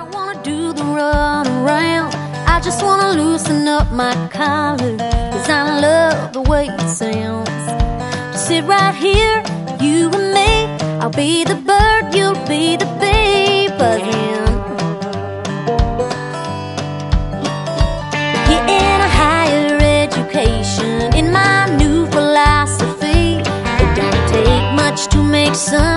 don't wanna do the run around. I just wanna loosen up my collar, 'cause I love the way it sounds to sit right here, you and me. I'll be the bird, you'll be the bee, buzzing. Getting a higher education in my new philosophy. It don't take much to make some